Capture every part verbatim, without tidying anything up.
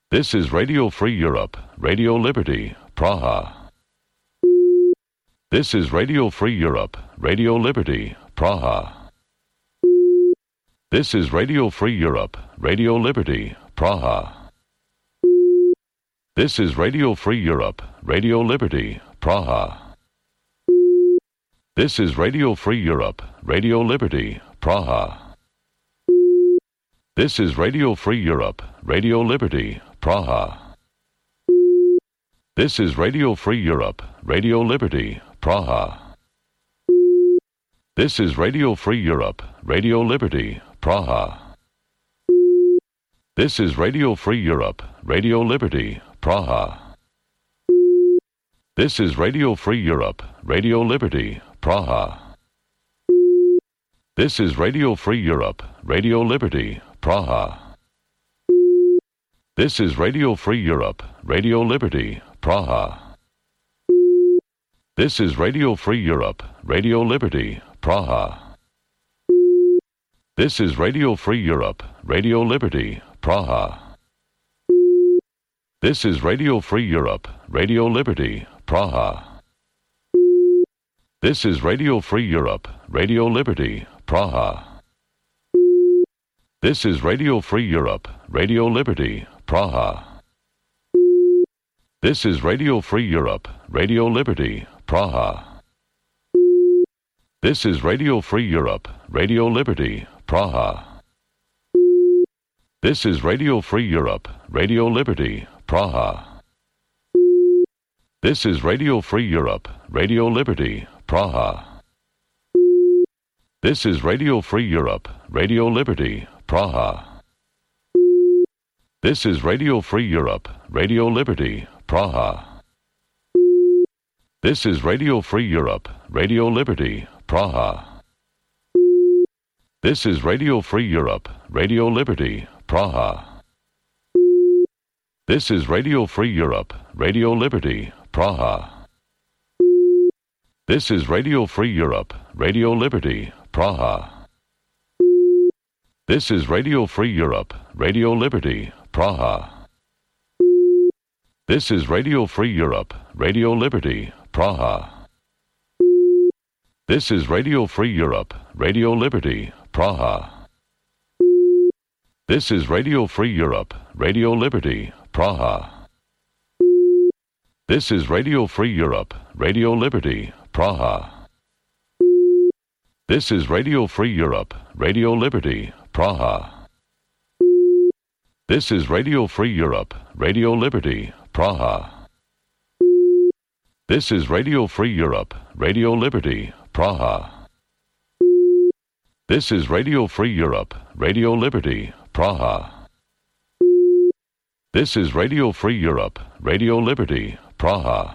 This is Radio Free Europe, Radio Liberty, Praha. This is Radio Free Europe, Radio Liberty, Praha. This is Radio Free Europe, Radio Liberty, Praha. This is Radio Free Europe, Radio Liberty, Praha. This is Radio Free Europe, Radio Liberty, Praha. This is Radio Free Europe, Radio Liberty, Praha. This is Radio Free Europe, Radio Liberty, Praha. This is Radio Free Europe, Radio Liberty, Praha. This is Radio Free Europe, Radio Liberty, Praha. This is Radio Free Europe, Radio Liberty, Praha. This is Radio Free Europe, Radio Liberty, Praha. This is Radio Free Europe, Radio Liberty, Praha. This is Radio Free Europe, Radio Liberty, Praha. This is Radio Free Europe, Radio Liberty, Praha. This is Radio Free Europe, Radio Liberty, Praha. This is Radio Free Europe, Radio Liberty, Praha. This is Radio Free Europe, Radio Liberty, Praha. This is Radio Free Europe, Radio Liberty, Praha. This is Radio Free Europe, Radio Liberty, Praha. This is Radio Free Europe, Radio Liberty, Praha. This is Radio Free Europe, Radio Liberty, Praha. This is Radio Free Europe, Radio Liberty, Praha. This is Radio Free Europe, Radio Liberty, Praha. This is Radio Free Europe, Radio Liberty, Praha. This is Radio Free Europe, Radio Liberty, Praha. This is Radio Free Europe, Radio Liberty, Praha. This is Radio Free Europe, Radio Liberty, Praha. This is Radio Free Europe, Radio Liberty, Praha. This is Radio Free Europe, Radio Liberty, Praha. This is Radio Free Europe, Radio Liberty, Praha. This is Radio Free Europe, Radio Liberty, Praha. This is Radio Free Europe, Radio Liberty, Praha. This is Radio Free Europe, Radio Liberty, Praha. This is Radio Free Europe, Radio Liberty, Praha. This is Radio Free Europe, Radio Liberty, Praha. This is Radio Free Europe, Radio Liberty, Praha. This is Radio Free Europe, Radio Liberty, Praha.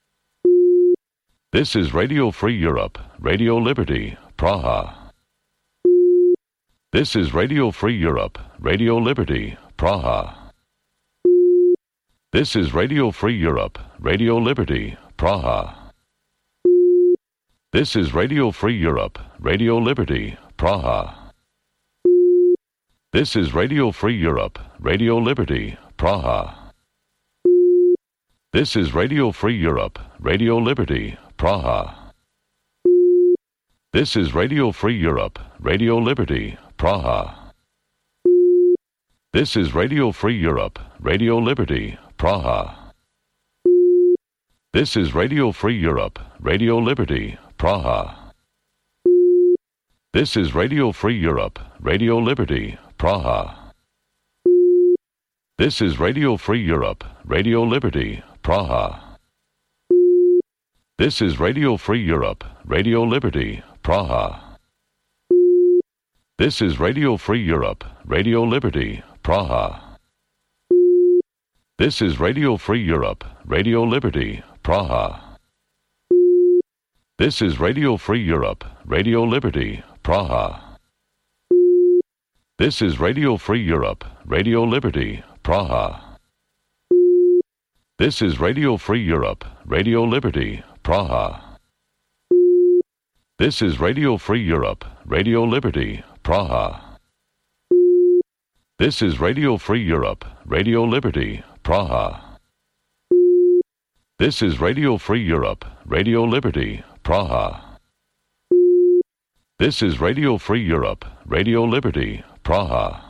This is Radio Free Europe, Radio Liberty, Praha. This is Radio Free Europe, Radio Liberty, Praha. This is Radio Free Europe, Radio Liberty, Praha. This is Radio Free Europe, Radio Liberty, Praha. This is Radio Free Europe, Radio Liberty, Praha. This is Radio Free Europe, Radio Liberty, Praha. This is Radio Free Europe, Radio Liberty, Praha. This is Radio Free Europe, Radio Liberty, Praha. This is Radio Free Europe, Radio Liberty, Praha. This is Radio Free Europe, Radio Liberty, Praha. This is Radio Free Europe, Radio Liberty, Praha. This is Radio Free Europe, Radio Liberty, Praha. This is Radio Free Europe, Radio Liberty, Praha. This is Radio Free Europe, Radio Liberty, Praha. This is Radio Free Europe, Radio Liberty, Praha. This is Radio Free Europe, Radio Liberty, Praha. This is Radio Free Europe, Radio Liberty, Praha. This is Radio Free Europe, Radio Liberty, Praha. This is Radio Free Europe, Radio Liberty, Praha. This is Radio Free Europe, Radio Liberty, Praha. This is Radio Free Europe, Radio Liberty, Praha.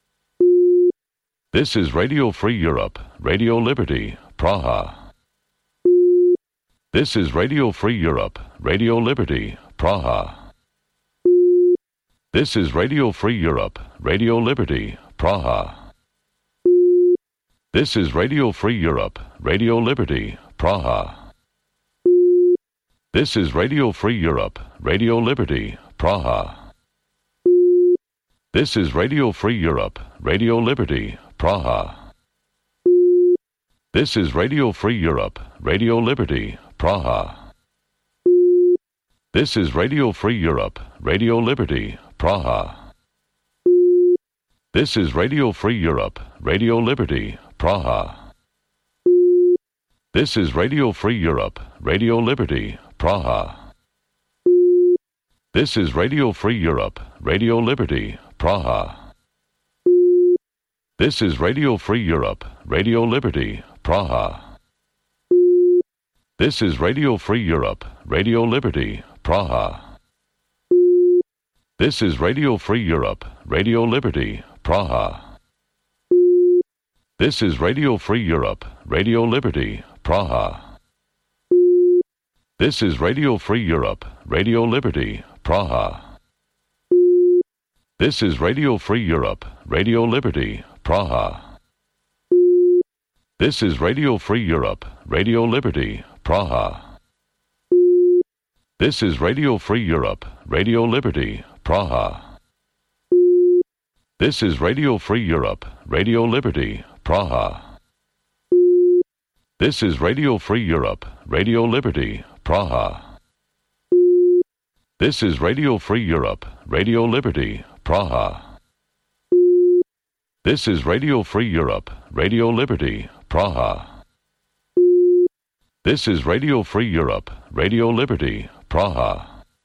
This is Radio Free Europe, Radio Liberty, Praha. This is Radio Free Europe, Radio Liberty, Praha. This is Radio Free Europe, Radio Liberty, Praha. This is Radio Free Europe, Radio Liberty, Praha. This is Radio Free Europe, Radio Liberty, Praha. This is Radio Free Europe, Radio Liberty, Praha. This is Radio Free Europe, Radio Liberty, Praha. This is Radio Free Europe, Radio Liberty, Praha. This is Radio Free Europe, Radio Liberty, Praha. This is Radio Free Europe, Radio Liberty, Praha. This is Radio Free Europe, Radio Liberty, Praha. This is Radio Free Europe, Radio Liberty, Praha. This is Radio Free Europe, Radio Liberty, Praha. This is Radio Free Europe, Radio Liberty, Praha. This is Radio Free Europe, Radio Liberty, Praha. This is Radio Free Europe, Radio Liberty, Praha. This is Radio Free Europe, Radio Liberty, Praha. This is Radio Free Europe, Radio Liberty, Praha. This is Radio Free Europe, Radio Liberty, Praha. This is Radio Free Europe, Radio Liberty, Praha. This is Radio Free Europe, Radio Liberty, Praha. This is Radio Free Europe, Radio Liberty, Praha. This is Radio Free Europe, Radio Liberty, Praha. This is Radio Free Europe, Radio Liberty, Praha.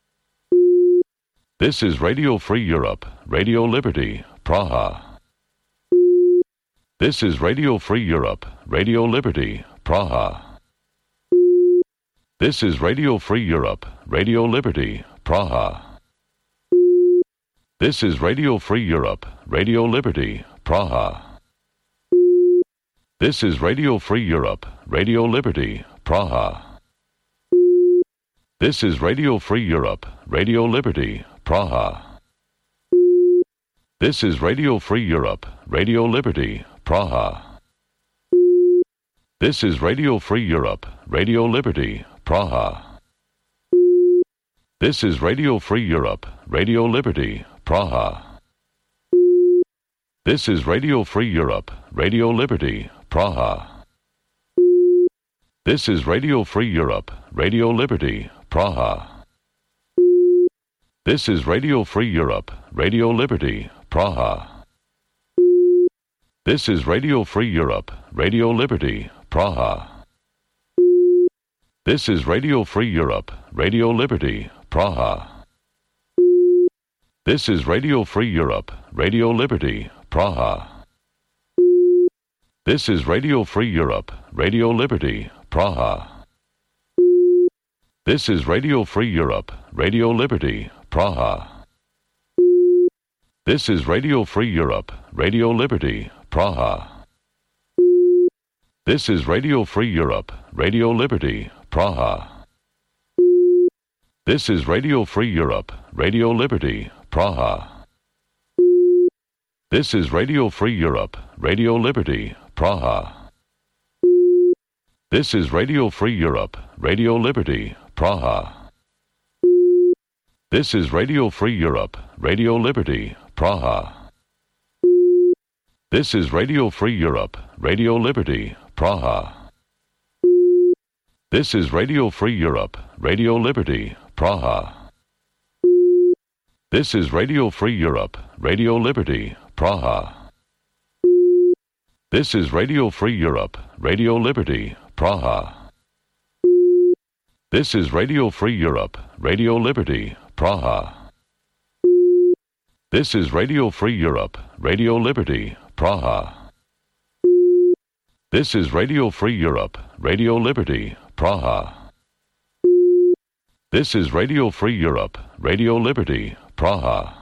This is Radio Free Europe, Radio Liberty, Praha. This is Radio Free Europe, Radio Liberty, Praha. This is Radio Free Europe, Radio Liberty, Praha. This is Radio Free Europe, Radio Liberty, Praha. This is Radio Free Europe, Radio Liberty, Praha. This is Radio Free Europe, Radio Liberty, Praha. This is Radio Free Europe, Radio Liberty, Praha. This is Radio Free Europe, Radio Liberty, Praha. This is Radio Free Europe, Radio Liberty, Praha. This is Radio Free Europe, Radio Liberty, Praha. This is Radio Free Europe, Radio Liberty, Praha. This is Radio Free Europe, Radio Liberty, Praha. This is Radio Free Europe, Radio Liberty, Praha. This is Radio Free Europe, Radio Liberty, Praha. This is Radio Free Europe, Radio Liberty, Praha. This is Radio Free Europe, Radio Liberty, Praha. This is Radio Free Europe, Radio Liberty, Praha. This is Radio Free Europe, Radio Liberty, Praha. This is Radio Free Europe, Radio Liberty, Praha. This is Radio Free Europe, Radio Liberty, Praha. This is Radio Free Europe, Radio Liberty, Praha. This is Radio Free Europe, Radio Liberty, Praha. This is Radio Free Europe, Radio Liberty, Praha. This is Radio Free Europe, Radio Liberty, Praha. This is Radio Free Europe, Radio Liberty, Praha. This is Radio Free Europe, Radio Liberty, Praha. This is Radio Free Europe, Radio Liberty, Praha. This is Radio Free Europe, Radio Liberty, Praha. This is Radio Free Europe, Radio Liberty, Praha. This is Radio Free Europe, Radio Liberty, Praha. This is Radio Free Europe, Radio Liberty, Praha.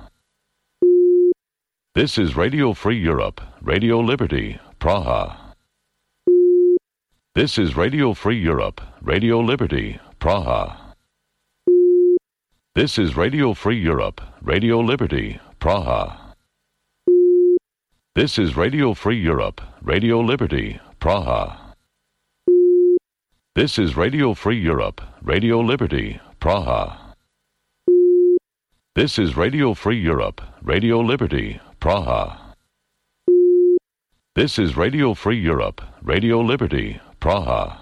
This is Radio Free Europe, Radio Liberty, Praha. This is Radio Free Europe, Radio Liberty, Praha. This is Radio Free Europe, Radio Liberty, Praha. This is Radio Free Europe, Radio Liberty, Praha. This is Radio Free Europe, Radio Liberty, Praha. This is Radio Free Europe, Radio Liberty, Praha. This is Radio Free Europe, Radio Liberty, Praha.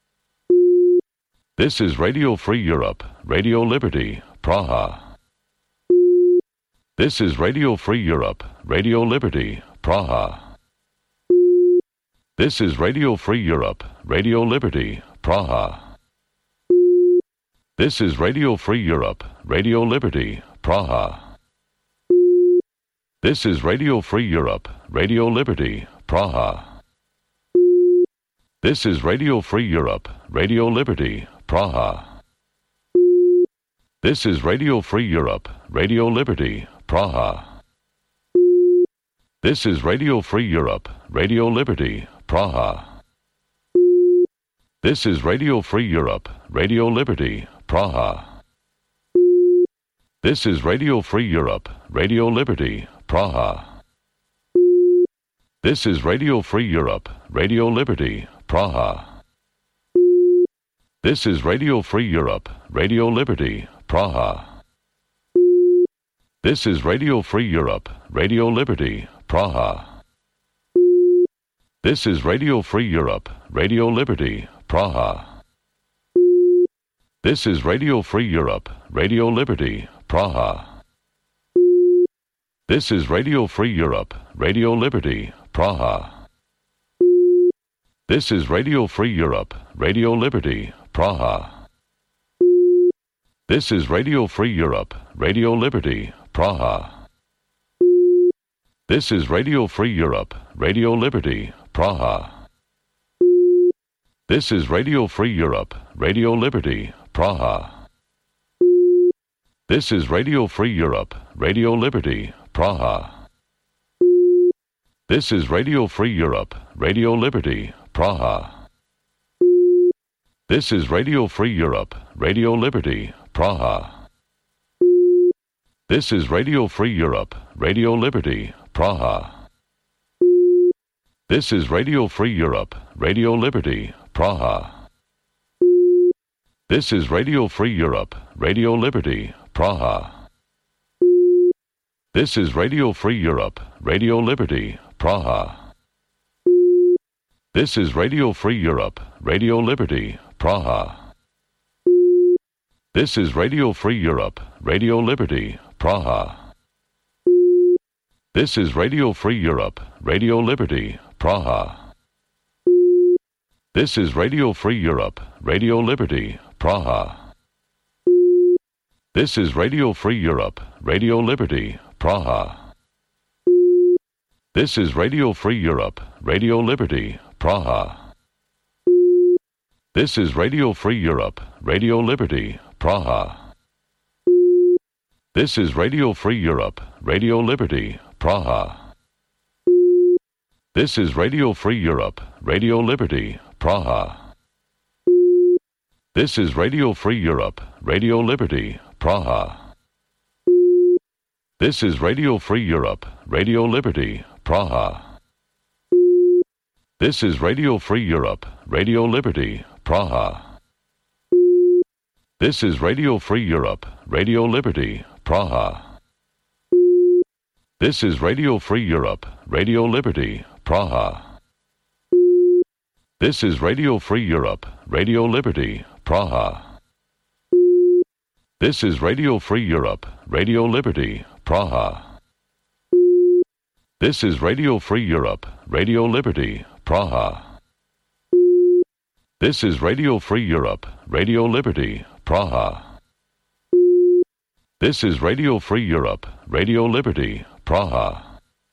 This is Radio Free Europe, Radio Liberty, Praha. This is Radio Free Europe, Radio Liberty, Praha. This is Radio Free Europe, Radio Liberty, Praha. This is Radio Free Europe, Radio Liberty, Praha. This is Radio Free Europe, Radio Liberty, Praha. This is Radio Free Europe, Radio Liberty, Praha. This is Radio Free Europe, Radio Liberty, Praha. This is Radio Free Europe, Radio Liberty, Praha. This is Radio Free Europe, Radio Liberty, Praha. This is Radio Free Europe, Radio Liberty, Praha. This is Radio Free Europe, Radio Liberty, Praha. This is Radio Free Europe, Radio Liberty, Praha. This is Radio Free Europe, Radio Liberty, Praha. This is Radio Free Europe, Radio Liberty, Praha. This is Radio Free Europe, Radio Liberty, Praha. This is Radio Free Europe, Radio Liberty, Praha. This is Radio Free Europe, Radio Liberty, Praha. This is Radio Free Europe, Radio Liberty, Praha. This is Radio Free Europe, Radio Liberty, Praha. This is Radio Free Europe, Radio Liberty, Praha. This is Radio Free Europe, Radio Liberty, Praha. This is Radio Free Europe, Radio Liberty, Praha. This is Radio Free Europe, Radio Liberty, Praha. This is Radio Free Europe, Radio Liberty, Praha. This is Radio Free Europe, Radio Liberty, Praha. This is Radio Free Europe, Radio Liberty, Praha. This is Radio Free Europe, Radio Liberty, Praha. This is Radio Free Europe, Radio Liberty, Praha. This is Radio Free Europe, Radio Liberty, Praha. This is Radio Free Europe, Radio Liberty, Praha. This is Radio Free Europe, Radio Liberty, Praha. This is Radio Free Europe, Radio Liberty, Praha. This is Radio Free Europe, Radio Liberty, Praha. This is Radio Free Europe, Radio Liberty, Praha. This is Radio Free Europe, Radio Liberty, Praha. This is Radio Free Europe, Radio Liberty, Praha. This is Radio Free Europe, Radio Liberty, Praha. This is Radio Free Europe, Radio Liberty, Praha. This is Radio Free Europe, Radio Liberty, Praha. This is Radio Free Europe, Radio Liberty, Praha. This is Radio Free Europe, Radio Liberty, Praha. This is Radio Free Europe, Radio Liberty, Praha. This is Radio Free Europe, Radio Liberty, Praha. This is Radio Free Europe, Radio Liberty, Praha. This is Radio Free Europe, Radio Liberty, Praha. This is Radio Free Europe, Radio Liberty, Praha.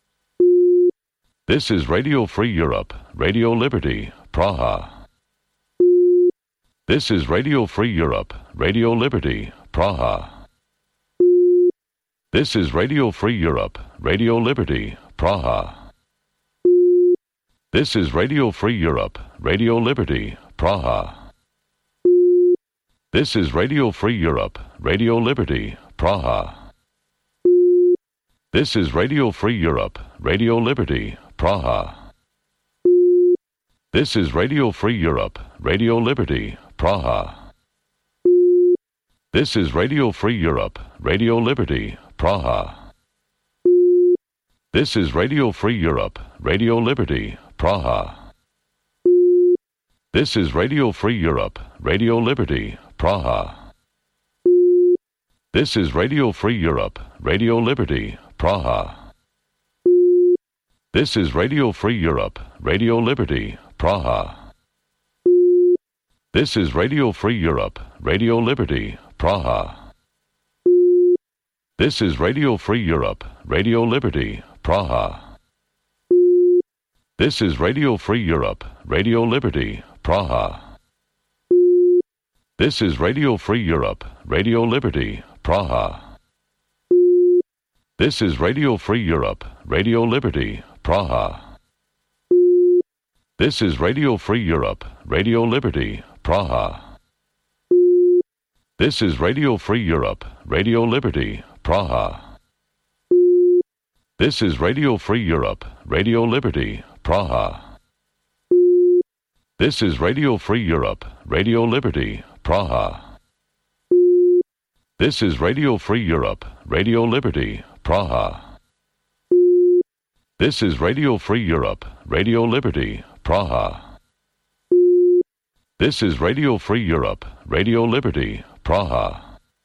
This is Radio Free Europe, Radio Liberty, Praha. This is Radio Free Europe, Radio Liberty, Praha. This is Radio Free Europe, Radio Liberty, Praha. This is Radio Free Europe, Radio Liberty, Praha. This is Radio Free Europe, Radio Liberty, Praha. This is Radio Free Europe, Radio Liberty, Praha. This is Radio Free Europe, Radio Liberty, Praha. This is Radio Free Europe, Radio Liberty, Praha. This is Radio Free Europe, Radio Liberty, Praha. This is Radio Free Europe, Radio Liberty, Praha. This is Radio Free Europe, Radio Liberty, Praha. This is Radio Free Europe, Radio Liberty, Praha. This is Radio Free Europe, Radio Liberty, Praha. This is Radio Free Europe, Radio Liberty, Praha. This is Radio Free Europe, Radio Liberty, Praha. This is Radio Free Europe, Radio Liberty, Praha. This is Radio Free Europe, Radio Liberty, Praha. This is Radio Free Europe, Radio Liberty, Praha. This is Radio Free Europe, Radio Liberty, Praha. This is Radio Free Europe, Radio Liberty, Praha. This is Radio Free Europe, Radio Liberty, Praha. This is Radio Free Europe, Radio Liberty, Praha. This is Radio Free Europe, Radio Liberty, Praha. This is Radio Free Europe, Radio Liberty, Praha.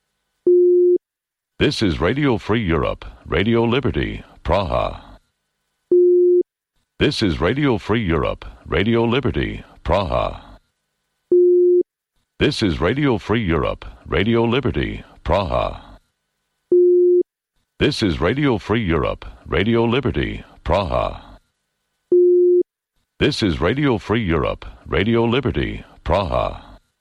This is Radio Free Europe, Radio Liberty, Praha. This is Radio Free Europe, Radio Liberty, Praha. This is Radio Free Europe, Radio Liberty, Praha. This is Radio Free Europe, Radio Liberty, Praha. This is Radio Free Europe, Radio Liberty, Praha.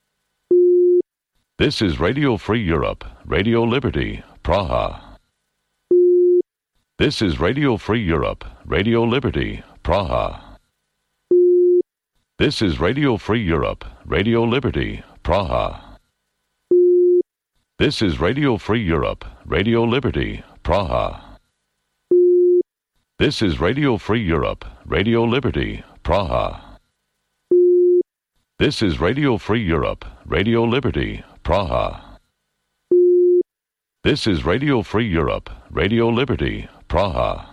This is Radio Free Europe, Radio Liberty, Praha. This is Radio Free Europe, Radio Liberty, Praha. This is Radio Free Europe, Radio Liberty, Praha. This is Radio Free Europe, Radio Liberty, Praha. This is Radio Free Europe, Radio Liberty, Praha. This is Radio Free Europe, Radio Liberty, Praha. This is Radio Free Europe, Radio Liberty, Praha.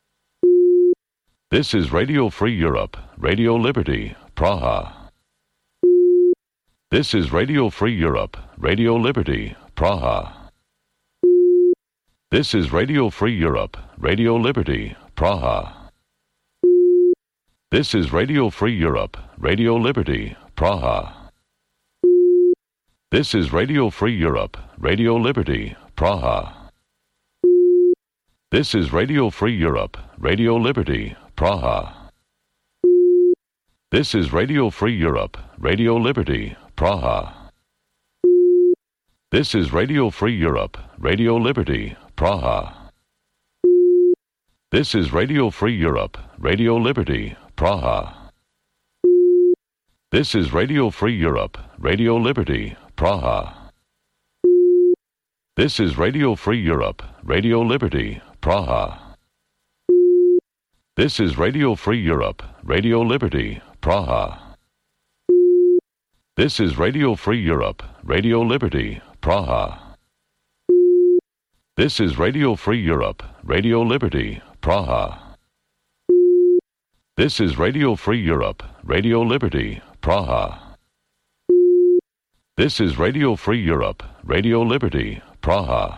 This is Radio Free Europe, Radio Liberty, Praha. This is Radio Free Europe, Radio Liberty, Praha. This is Radio Free Europe, Radio Liberty, Praha. This is Radio Free Europe, Radio Liberty, Praha. This is Radio Free Europe, Radio Liberty, Praha. This is Radio Free Europe, Radio Liberty, Praha. This is Radio Free Europe, Radio Liberty, Praha. This is Radio Free Europe, Radio Liberty, Praha. This is Radio Free Europe, Radio Liberty, Praha. This is Radio Free Europe, Radio Liberty, Praha. This is Radio Free Europe, Radio Liberty, Praha. This is Radio Free Europe, Radio Liberty, Praha. This is Radio Free Europe, Radio Liberty, Praha. This is Radio Free Europe, Radio Liberty, Praha. This is Radio Free Europe, Radio Liberty, Praha. This is Radio Free Europe, Radio Liberty, Praha.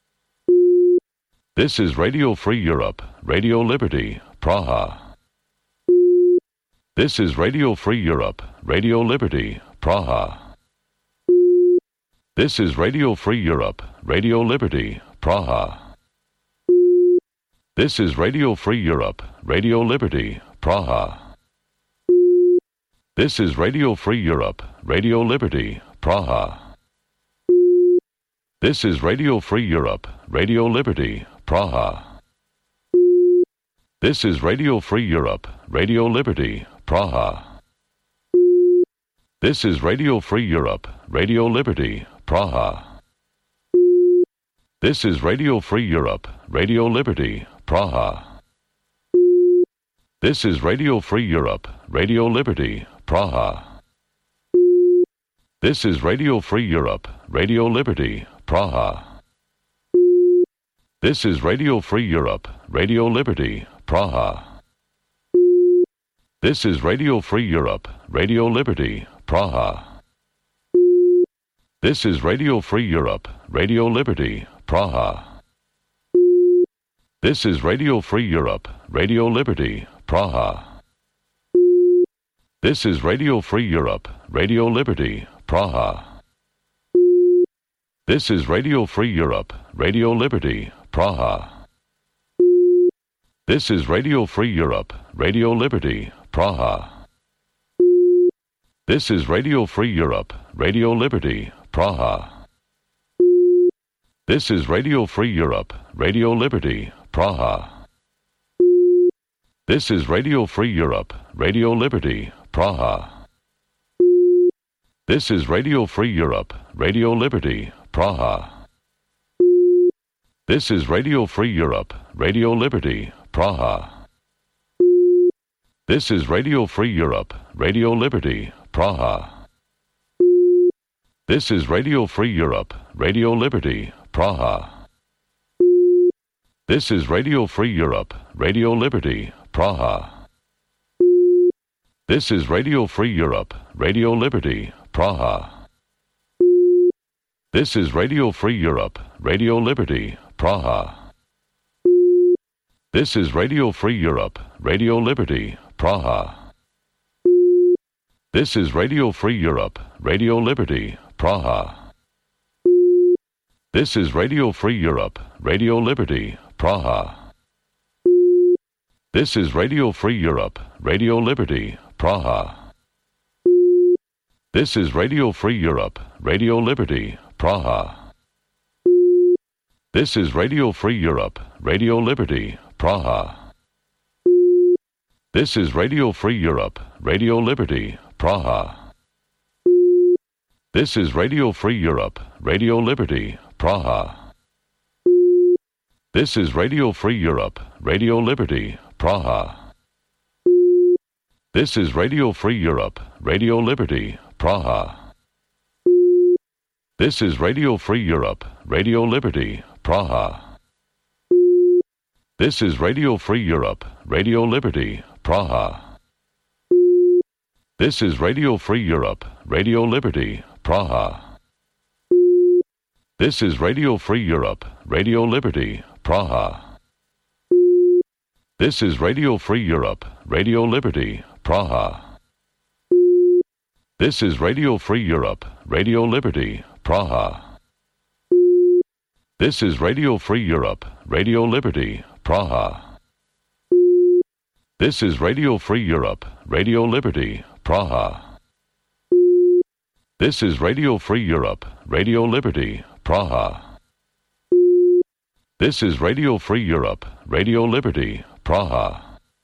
This is Radio Free Europe, Radio Liberty, Praha. This is Radio Free Europe, Radio Liberty, Praha. This is Radio Free Europe, Radio Liberty, Praha. This is Radio Free Europe, Radio Liberty, Praha. This is Radio Free Europe, Radio Liberty, Praha. This is Radio Free Europe, Radio Liberty, Praha. This is Radio Free Europe, Radio Liberty, Praha. This is Radio Free Europe, Radio Liberty, Praha. This is Radio Free Europe, Radio Liberty, Praha. This is Radio Free Europe, Radio Liberty, Praha. This is Radio Free Europe, Radio Liberty, Praha. This is Radio Free Europe, Radio Liberty, Praha. This is Radio Free Europe, Radio Liberty, Praha. This is Radio Free Europe, Radio Liberty, Praha. This is Radio Free Europe, Radio Liberty, Praha. This is Radio Free Europe, Radio Liberty, Praha. This is Radio Free Europe, Radio Liberty, Praha. This is Radio Free Europe, Radio Liberty, Praha. This is Radio Free Europe, Radio Liberty, Praha. This is Radio Free Europe, Radio Liberty, Praha. This is Radio Free Europe, Radio Liberty, Praha. This is Radio Free Europe, Radio Liberty, Praha. This is Radio Free Europe, Radio Liberty, Praha. This is Radio Free Europe, Radio Liberty, Praha. This is Radio Free Europe, Radio Liberty, Praha. This is Radio Free Europe, Radio Liberty, Praha. This is Radio Free Europe, Radio Liberty, Praha. This is Radio Free Europe, Radio Liberty, Praha. This is Radio Free Europe, Radio Liberty, Praha. This is Radio Free Europe, Radio Liberty, Praha. This is Radio Free Europe, Radio Liberty, Praha. This is Radio Free Europe, Radio Liberty, Praha. This is Radio Free Europe, Radio Liberty, Praha. This is Radio Free Europe, Radio Liberty, Praha. This is Radio Free Europe, Radio Liberty, Praha. This is Radio Free Europe, Radio Liberty, Praha. This is Radio Free Europe, Radio Liberty, Praha. This is Radio Free Europe, Radio Liberty, Praha. This is Radio Free Europe, Radio Liberty, Praha. This is Radio Free Europe, Radio Liberty, Praha. This is Radio Free Europe, Radio Liberty, Praha. This is Radio Free Europe, Radio Liberty, Praha. This is Radio Free Europe, Radio Liberty, Praha. This is Radio Free Europe, Radio Liberty, Praha. This is Radio Free Europe, Radio Liberty, Praha. This is Radio Free Europe, Radio Liberty, Praha. This is Radio Free Europe, Radio Liberty, Praha. This is Radio Free Europe, Radio Liberty, Praha.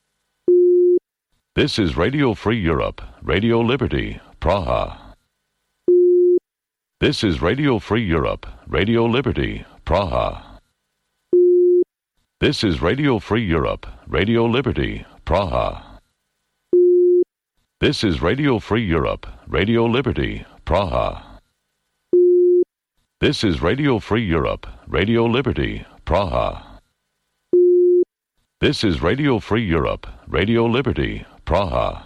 This is Radio Free Europe, Radio Liberty, Praha. This is Radio Free Europe, Radio Liberty, Praha. This is Radio Free Europe, Radio Liberty, Praha. This is Radio Free Europe, Radio Liberty, Praha. This is Radio Free Europe, Radio Liberty, Praha. This is Radio Free Europe, Radio Liberty, Praha.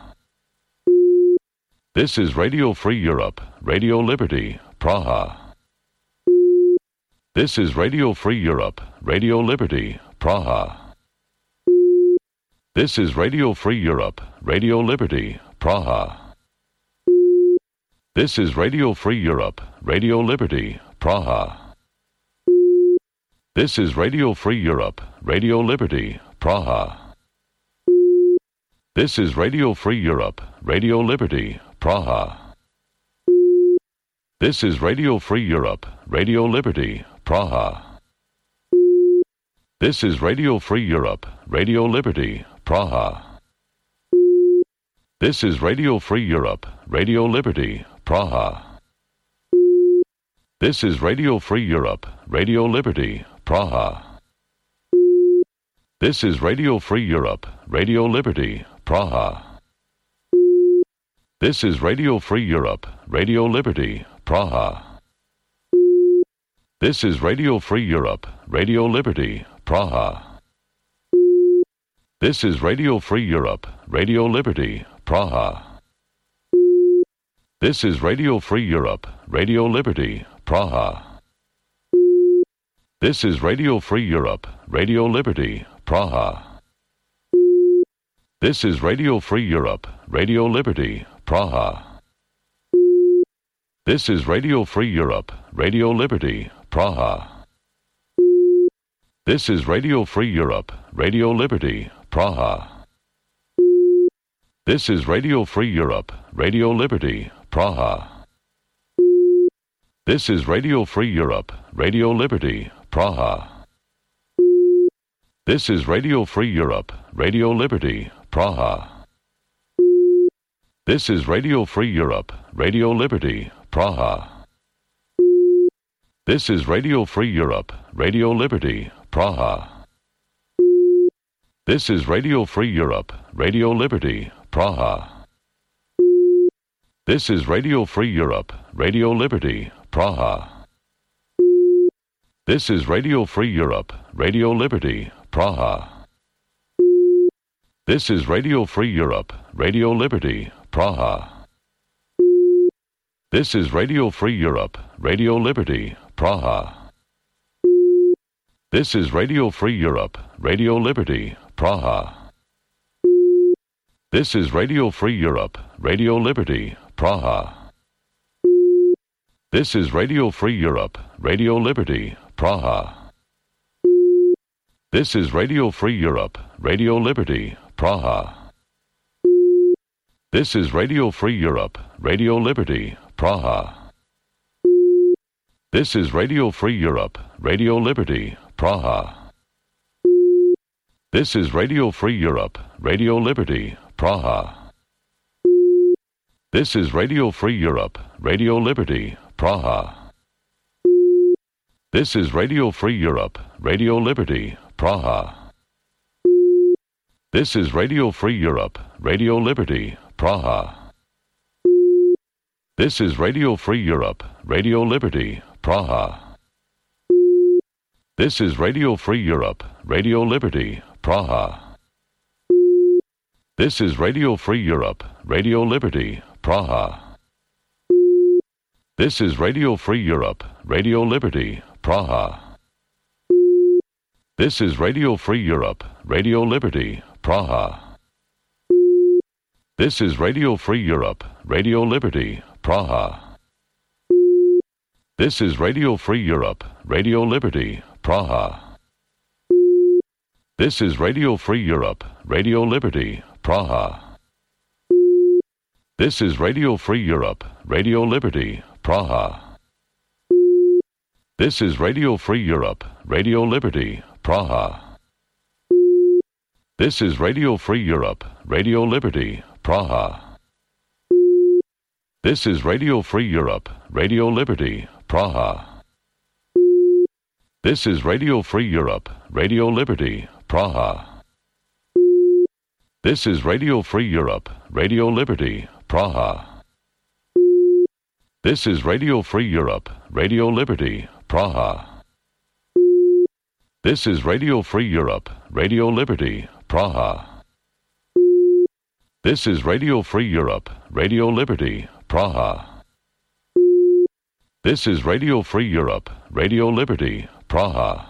This is Radio Free Europe, Radio Liberty, Praha. This is Radio Free Europe, Radio Liberty, Praha. This is Radio Free Europe, Radio Liberty, Praha. This is Radio Free Europe, Radio Liberty, Praha. This is Radio Free Europe, Radio Liberty, Praha. This is Radio Free Europe, Radio Liberty, Praha. This is Radio Free Europe, Radio Liberty, Praha. This is Radio Free Europe, Radio Liberty, Praha. This is Radio Free Europe, Radio Liberty, Praha. This is Radio Free Europe, Radio Liberty, Praha. This is Radio Free Europe, Radio Liberty, Praha. This is Radio Free Europe, Radio Liberty, Praha. This is Radio Free Europe, Radio Liberty, Praha. This is Radio Free Europe, Radio Liberty, Praha. This is Radio Free Europe, Radio Liberty, Praha. This is Radio Free Europe, Radio Liberty, Praha. This is Radio Free Europe, Radio Liberty, Praha. This is Radio Free Europe, Radio Liberty, Praha. This is Radio Free Europe, Radio Liberty, Praha. This is Radio Free Europe, Radio Liberty, Praha. This is Radio Free Europe, Radio Liberty, Praha. This is Radio Free Europe, Radio Liberty, Praha. This is Radio Free Europe, Radio Liberty, Praha. This is Radio Free Europe, Radio Liberty, Praha. This is Radio Free Europe, Radio Liberty, Praha. This is Radio Free Europe, Radio Liberty, Praha. This is Radio Free Europe, Radio Liberty, Praha. This is Radio Free Europe, Radio Liberty, Praha. This is Radio Free Europe, Radio Liberty, Praha. This is Radio Free Europe, Radio Liberty, Praha. This is Radio Free Europe, Radio Liberty, Praha. This is Radio Free Europe, Radio Liberty, Praha. This is Radio Free Europe, Radio Liberty, Praha. This is Radio Free Europe, Radio Liberty, Praha. This is Radio Free Europe, Radio Liberty, Praha. This is Radio Free Europe, Radio Liberty, Praha. This is Radio Free Europe, Radio Liberty, Praha. This is Radio Free Europe, Radio Liberty, Praha. This is Radio Free Europe, Radio Liberty, Praha. This is Radio Free Europe, Radio Liberty, Praha. This is Radio Free Europe, Radio Liberty, Praha. This is Radio Free Europe, Radio Liberty, Praha. This is Radio Free Europe, Radio Liberty, Praha. This is Radio Free Europe, Radio Liberty, Praha. This is Radio Free Europe, Radio Liberty, Praha. This is Radio Free Europe, Radio Liberty, Praha. This is Radio Free Europe, Radio Liberty, Praha. This is Radio Free Europe, Radio Liberty, Praha. This is Radio Free Europe, Radio Liberty, Praha. This is Radio Free Europe, Radio Liberty, Praha. This is Radio Free Europe, Radio Liberty, Praha. This is Radio Free Europe, Radio Liberty, Praha. This is Radio Free Europe, Radio Liberty, Praha. This is Radio Free Europe, Radio Liberty, Praha. This is Radio Free Europe, Radio Liberty, Praha. This is Radio Free Europe, Radio Liberty, Praha. This is Radio Free Europe, Radio Liberty, Praha.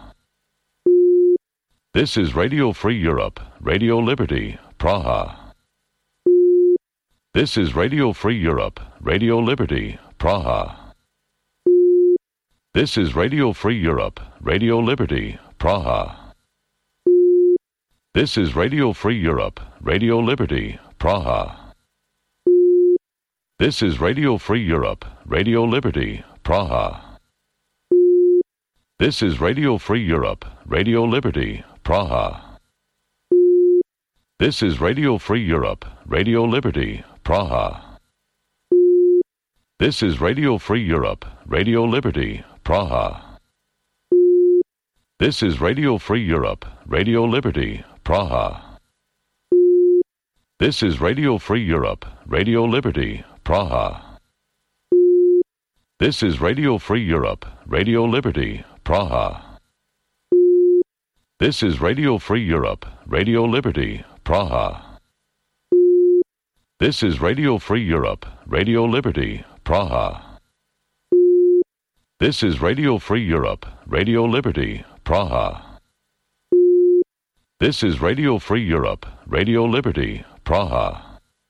This is Radio Free Europe, Radio Liberty, Praha. This is Radio Free Europe, Radio Liberty, Praha. This is Radio Free Europe, Radio Liberty, Praha. This is Radio Free Europe, Radio Liberty, Praha. This is Radio Free Europe, Radio Liberty, Praha. This is Radio Free Europe, Radio Liberty, Praha. This is Radio Free Europe, Radio Liberty, Praha. This is Radio Free Europe, Radio Liberty, Praha. This is Radio Free Europe, Radio Liberty, Praha. This is Radio Free Europe, Radio Liberty, Praha. This is Radio Free Europe, Radio Liberty, Praha. This is Radio Free Europe, Radio Liberty, Praha. This is Radio Free Europe, Radio Liberty, Praha. This is Radio Free Europe, Radio Liberty, Praha. This is Radio Free Europe, Radio Liberty, Praha.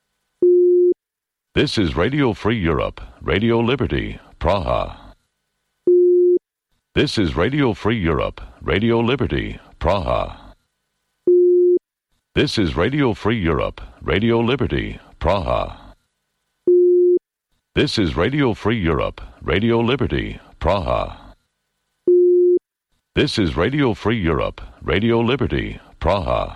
This is Radio Free Europe, Radio Liberty, Praha. This is Radio Free Europe, Radio Liberty, Praha. This is Radio Free Europe, Radio Liberty, Praha. This is Radio Free Europe, Radio Liberty, Praha. This is Radio Free Europe, Radio Liberty, Praha.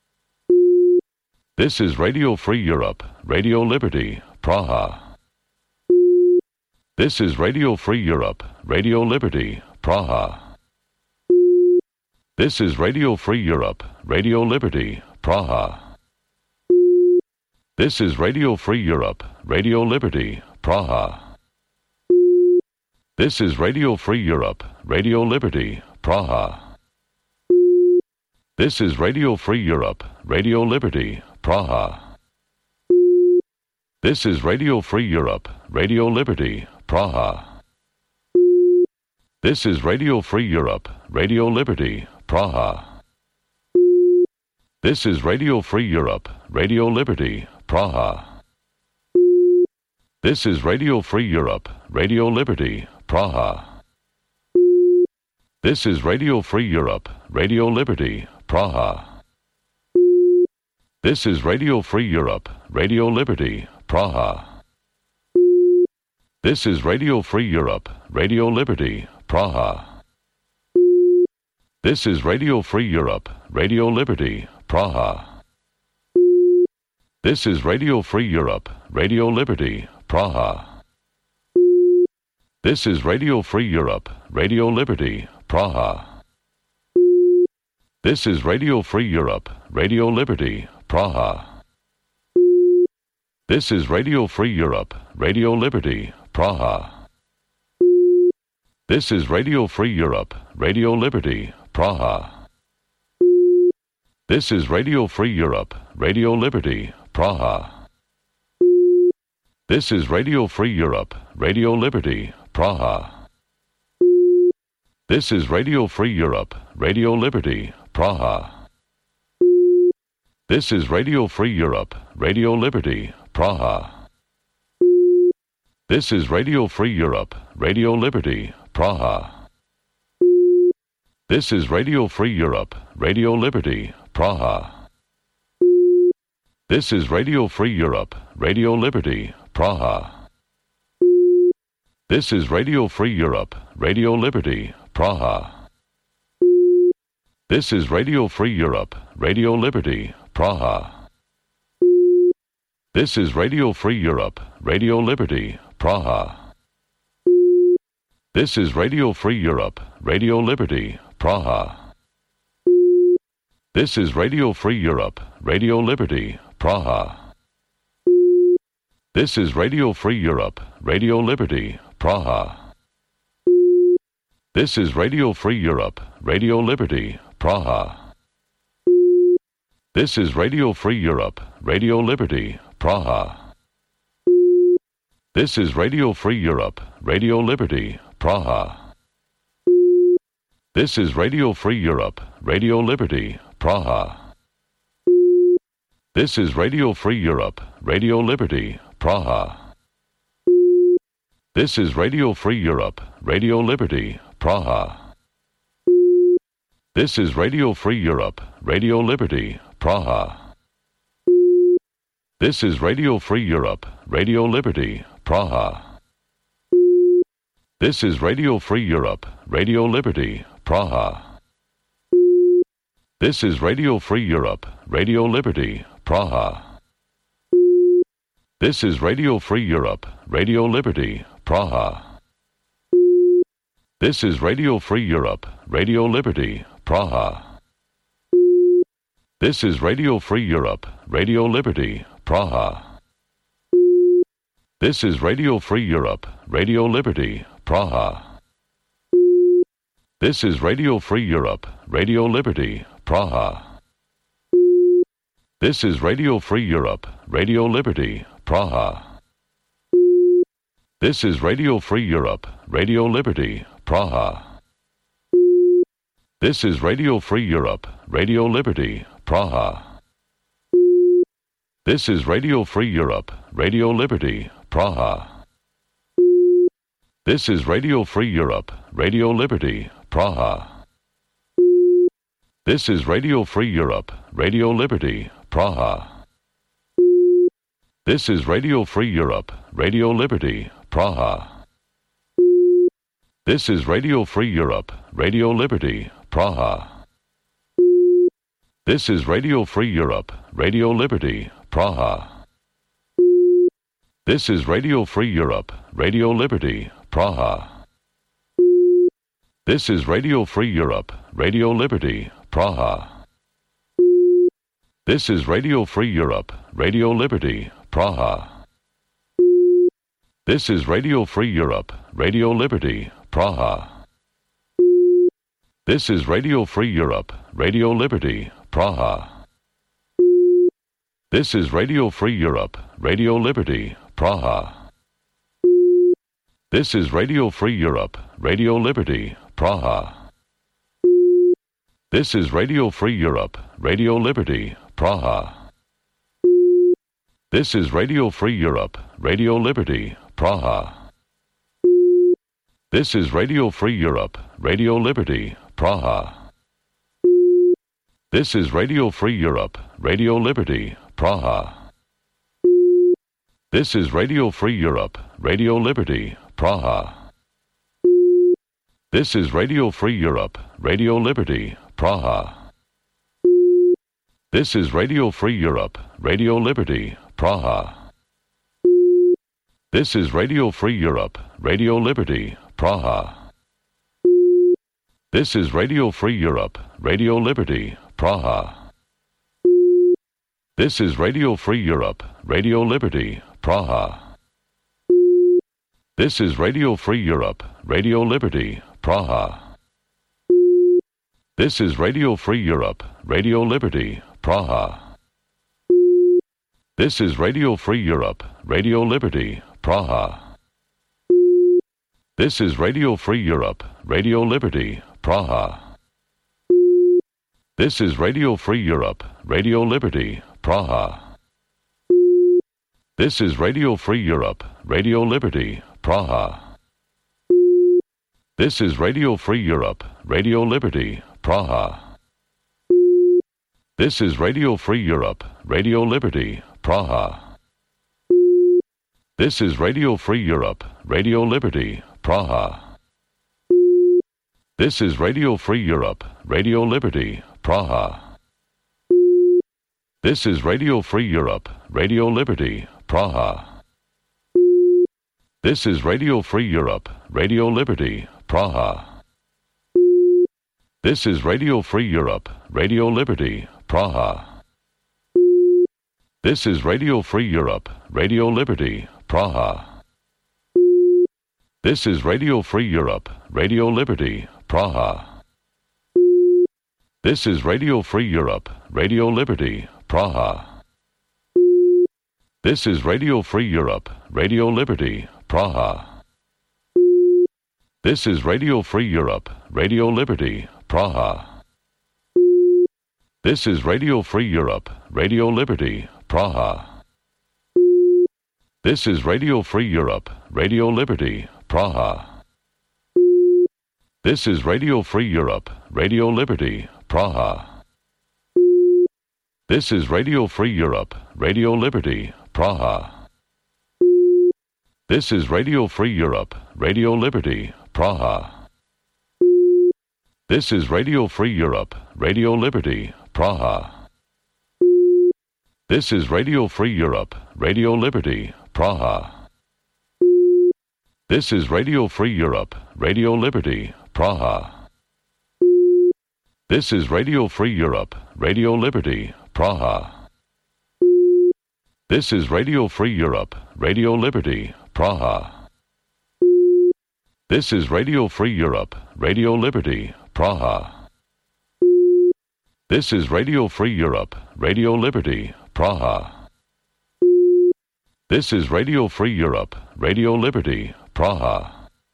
This is Radio Free Europe, Radio Liberty, Praha. This is Radio Free Europe, Radio Liberty, Praha. This is Radio Free Europe, Radio Liberty, Praha. This is Radio Free Europe, Radio Liberty, Praha. This is Radio Free Europe, Radio Liberty, Praha. This is Radio Free Europe, Radio Liberty, Praha. This is Radio Free Europe, Radio Liberty, Praha. This is Radio Free Europe, Radio Liberty, Praha. This is Radio Free Europe, Radio Liberty, Praha. This is Radio Free Europe, Radio Liberty, Praha. This is Radio Free Europe, Radio Liberty, Praha. This is Radio Free Europe, Radio Liberty, Praha. This is Radio Free Europe, Radio Liberty, Praha. This is Radio Free Europe, Radio Liberty, Praha. This is Radio Free Europe, Radio Liberty, Praha. This is Radio Free Europe, Radio Liberty, Praha. This is Radio Free Europe, Radio Liberty, Praha. This is Radio Free Europe, Radio Liberty, Praha. This is Radio Free Europe, Radio Liberty, Praha. This is Radio Free Europe, Radio Liberty, Praha. This is Radio Free Europe, Radio Liberty, Praha. This is Radio Free Europe, Radio Liberty, Praha. This is Radio Free Europe, Radio Liberty, Praha. This is Radio Free Europe, Radio Liberty, Praha. This is Radio Free Europe, Radio Liberty, Praha. This is Radio Free Europe, Radio Liberty, Praha. This is Radio Free Europe, Radio Liberty, Praha. This is Radio Free Europe, Radio Liberty, Praha. This is Radio Free Europe, Radio Liberty, Praha. This is Radio Free Europe, Radio Liberty, Praha. This is Radio Free Europe, Radio Liberty, Praha. This is Radio Free Europe, Radio Liberty, Praha. This is Radio Free Europe, Radio Liberty, Praha. This is Radio Free Europe, Radio Liberty, Praha. This is Radio Free Europe, Radio Liberty, Praha. This is Radio Free Europe, Radio Liberty, Praha. This is Radio Free Europe, Radio Liberty, Praha. This is Radio Free Europe, Radio Liberty, Praha. This is Radio Free Europe, Radio Liberty, Praha. This is Radio Free Europe, Radio Liberty, Praha. This is Radio Free Europe, Radio Liberty, Praha. This is Radio Free Europe, Radio Liberty, Praha. This is Radio Free Europe, Radio Liberty, Praha. This is Radio Free Europe, Radio Liberty, Praha. This is Radio Free Europe, Radio Liberty, Praha. This is Radio Free Europe, Radio Liberty, Praha. This is Radio Free Europe, Radio Liberty, Praha. This is Radio Free Europe, Radio Liberty, Praha. This is Radio Free Europe, Radio Liberty, Praha. This is Radio Free Europe, Radio Liberty, Praha. This is Radio Free Europe, Radio Liberty, Praha. This is Radio Free Europe, Radio Liberty, Praha. This is Radio Free Europe, Radio Liberty, Praha. This is Radio Free Europe, Radio Liberty, Praha. This is Radio Free Europe, Radio Liberty, Praha. This is Radio Free Europe, Radio Liberty, Praha. This is Radio Free Europe, Radio Liberty, Praha. This is Radio Free Europe, Radio Liberty, Praha. This is Radio Free Europe, Radio Liberty, Praha. This is Radio Free Europe, Radio Liberty, Praha. This is Radio Free Europe, Radio Liberty, Praha. This is Radio Free Europe, Radio Liberty, Praha. This is Radio Free Europe, Radio Liberty, Praha. This is Radio Free Europe, Radio Liberty, Praha. This is Radio Free Europe, Radio Liberty, Praha. This is Radio Free Europe, Radio Liberty, Praha. This is Radio Free Europe, Radio Liberty, Praha. This is Radio Free Europe, Radio Liberty, Praha. This is Radio Free Europe, Radio Liberty, Praha. This is Radio Free Europe, Radio Liberty, Praha. This is Radio Free Europe, Radio Liberty, Praha. This is Radio Free Europe, Radio Liberty, Praha. This is Radio Free Europe, Radio Liberty, Praha. This is Radio Free Europe, Radio Liberty, Praha. This is Radio Free Europe, Radio Liberty, Praha. This is Radio Free Europe, Radio Liberty, Praha. This is Radio Free Europe, Radio Liberty, Praha. This is Radio Free Europe, Radio Liberty, Praha. This is Radio Free Europe, Radio Liberty, Praha. This is Radio Free Europe, Radio Liberty, Praha. This is Radio Free Europe, Radio Liberty, Praha. This is Radio Free Europe, Radio Liberty, Praha. This is Radio Free Europe, Radio Liberty, Praha. This is Radio Free Europe, Radio Liberty, Praha. This is Radio Free Europe, Radio Liberty, Praha. This is Radio Free Europe, Radio Liberty, Praha. This is Radio Free Europe, Radio Liberty, Praha. This is Radio Free Europe, Radio Liberty, Praha. This is Radio Free Europe, Radio Liberty, Praha. This is Radio Free Europe, Radio Liberty, Praha. This is Radio Free Europe, Radio Liberty, Praha. This is Radio Free Europe, Radio Liberty, Praha. This is Radio Free Europe, Radio Liberty, Praha. This is Radio Free Europe, Radio Liberty, Praha. This is Radio Free Europe, Radio Liberty, Praha. This is Radio Free Europe, Radio Liberty, Praha. This is Radio Free Europe, Radio Liberty, Praha. This is Radio Free Europe, Radio Liberty, Praha. This is Radio Free Europe, Radio Liberty, Praha. This is Radio Free Europe, Radio Liberty, Praha. This is Radio Free Europe, Radio Liberty, Praha. This is Radio Free Europe, Radio Liberty, Praha. This is Radio Free Europe, Radio Liberty, Praha. This is Radio Free Europe, Radio Liberty, Praha.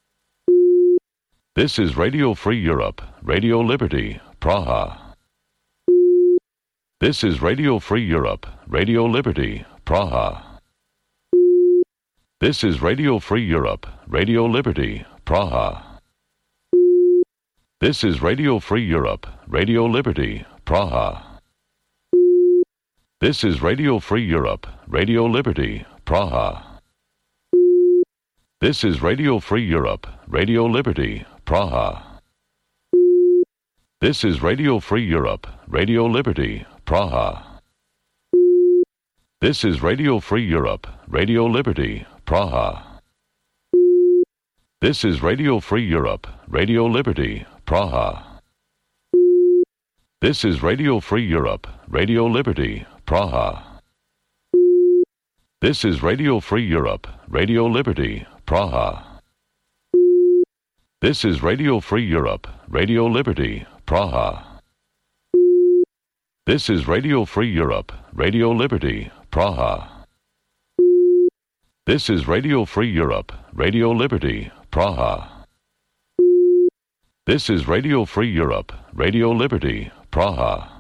This is Radio Free Europe, Radio Liberty, Praha. This is Radio Free Europe, Radio Liberty, Praha. This is Radio Free Europe, Radio Liberty, Praha. This is Radio Free Europe, Radio Liberty, Praha. This is Radio Free Europe, Radio Liberty, Praha. This is Radio Free Europe, Radio Liberty, Praha. This is Radio Free Europe, Radio Liberty, Praha. This is Radio Free Europe, Radio Liberty, Praha. This is Radio Free Europe, Radio Liberty, Praha. This is Radio Free Europe, Radio Liberty, Praha. This is Radio Free Europe, Radio Liberty, Praha. This is Radio Free Europe, Radio Liberty, Praha. This is Radio Free Europe, Radio Liberty, Praha. This is Radio Free Europe, Radio Liberty, Praha. This is Radio Free Europe, Radio Liberty, Praha.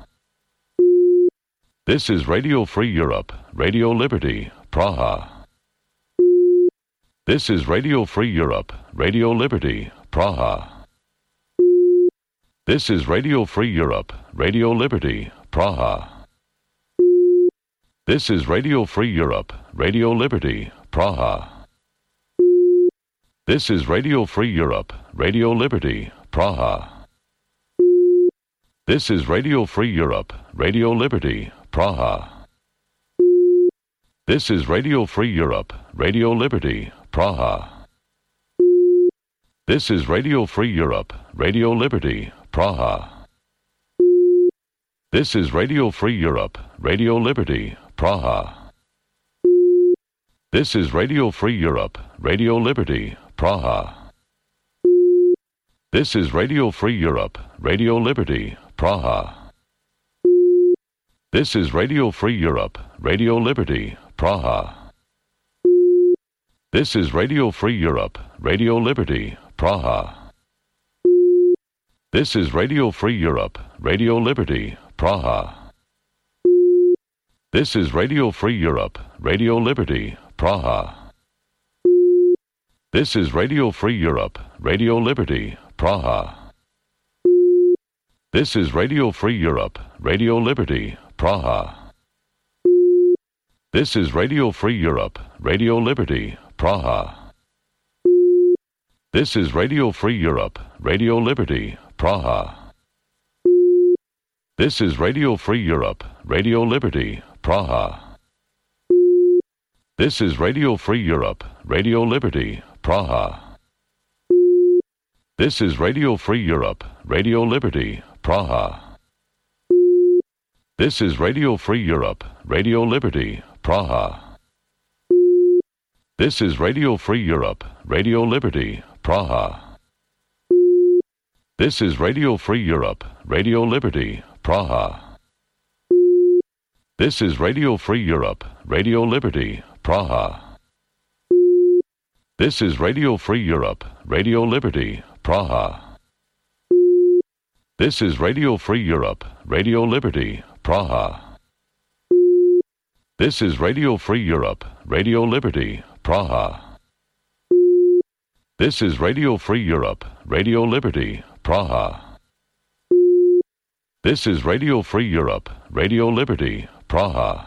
This is Radio Free Europe, Radio Liberty, Praha. This is Radio Free Europe, Radio Liberty, Praha. This is Radio Free Europe, Radio Liberty, Praha. This is Radio Free Europe, Radio Liberty, Praha. This is Radio Free Europe, Radio Liberty, Praha. This is Radio Free Europe, Radio Liberty, Praha. This is Radio Free Europe, Radio Liberty, Praha. This is Radio Free Europe, Radio Liberty, Praha. This is Radio Free Europe, Radio Liberty, Praha. This is Radio Free Europe, Radio Liberty, Praha. This is Radio Free Europe, Radio Liberty, Praha. This is Radio Free Europe, Radio Liberty, Praha. This is Radio Free Europe, Radio Liberty, Praha. This is Radio Free Europe, Radio Liberty, Praha. This is Radio Free Europe, Radio Liberty, Praha. This is Radio Free Europe, Radio Liberty, Praha. This is Radio Free Europe, Radio Liberty, Praha. This is Radio Free Europe, Radio Liberty, Praha. This is Radio Free Europe, Radio Liberty, Praha. This is Radio Free Europe, Radio Liberty, Praha. This is Radio Free Europe, Radio Liberty, Praha. This is Radio Free Europe, Radio Liberty, Praha. This is Radio Free Europe, Radio Liberty, Praha. This is Radio Free Europe, Radio Liberty, Praha. This is Radio Free Europe, Radio Liberty, Praha. This is Radio Free Europe, Radio Liberty, Praha. This is Radio Free Europe, Radio Liberty, Praha. This is Radio Free Europe, Radio Liberty, Praha. This is Radio Free Europe, Radio Liberty, Praha. This is Radio Free Europe, Radio Liberty, Praha. This is Radio Free Europe, Radio Liberty, Praha.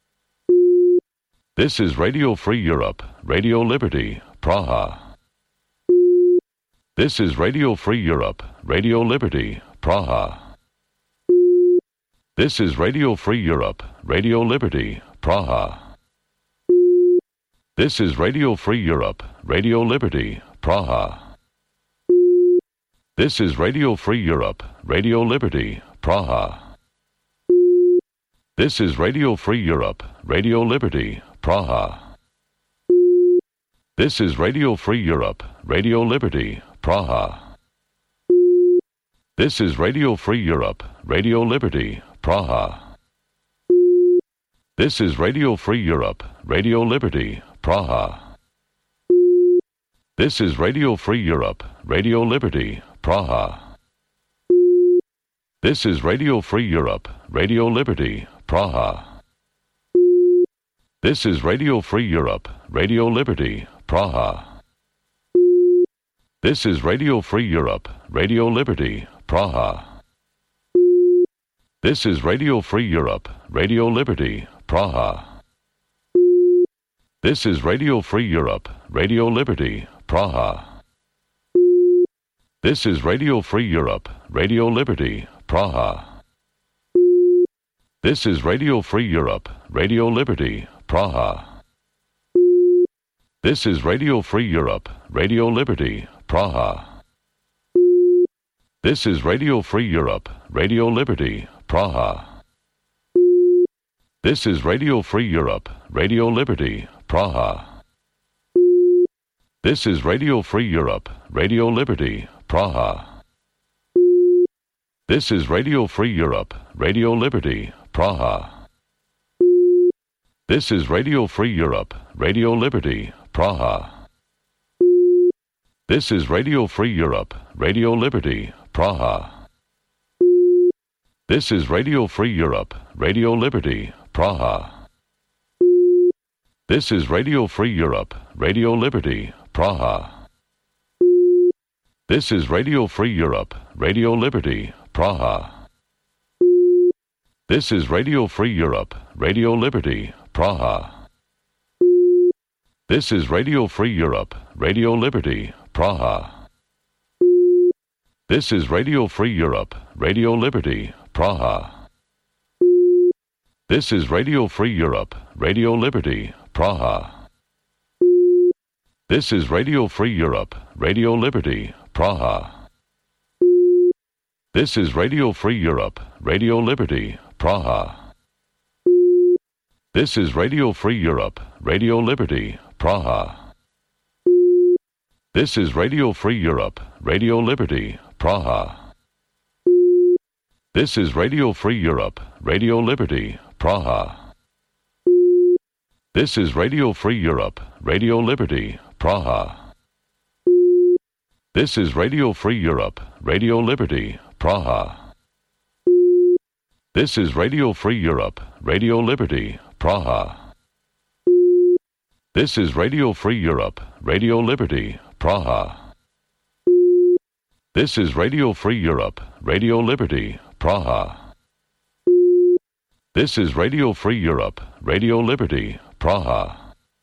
This is Radio Free Europe, Radio Liberty, Praha. This is Radio Free Europe, Radio Liberty, Praha. This is Radio Free Europe, Radio Liberty, Praha. This is Radio Free Europe, Radio Liberty, Praha. This is Radio Free Europe, Radio Liberty, Praha. This is Radio Free Europe, Radio Liberty, Praha. This is Radio Free Europe, Radio Liberty, Praha. This is Radio Free Europe, Radio Liberty, Praha. This is Radio Free Europe, Radio Liberty, Praha. This is Radio Free Europe, Radio Liberty, Praha. This is Radio Free Europe, Radio Liberty, Praha. This is Radio Free Europe, Radio Liberty, Praha. This is Radio Free Europe, Radio Liberty, Praha. This is Radio Free Europe, Radio Liberty, Praha. This is Radio Free Europe, Radio Liberty, Praha. This is Radio Free Europe, Radio Liberty, Praha. This is Radio Free Europe, Radio Liberty, Praha. This is Radio Free Europe, Radio Liberty, Praha. This is Radio Free Europe, Radio Liberty, Praha. This is Radio Free Europe, Radio Liberty, Praha. This is Radio Free Europe, Radio Liberty, Praha. This is Radio Free Europe, Radio Liberty, Praha. This is Radio Free Europe, Radio Liberty, Praha. This is Radio Free Europe, Radio Liberty, Praha. This is Radio Free Europe, Radio Liberty, Praha. This is Radio Free Europe, Radio Liberty, Praha. This is Radio Free Europe, Radio Liberty, Praha. This is Radio Free Europe, Radio Liberty, Praha. This is Radio Free Europe, Radio Liberty, Praha. This is Radio Free Europe, Radio Liberty, Praha. This is Radio Free Europe, Radio Liberty, Praha. This is Radio Free Europe, Radio Liberty, Praha. This is Radio Free Europe, Radio Liberty, Praha. This is Radio Free Europe, Radio Liberty, Praha. This is Radio Free Europe, Radio Liberty, Praha. This is Radio Free Europe, Radio Liberty, Praha. This is Radio Free Europe, Radio Liberty, Praha. This is Radio Free Europe, Radio Liberty, Praha. This is Radio Free Europe, Radio Liberty, Praha. This is Radio Free Europe, Radio Liberty, Praha. This is Radio Free Europe, Radio Liberty, Praha. This is Radio Free Europe, Radio Liberty, Praha.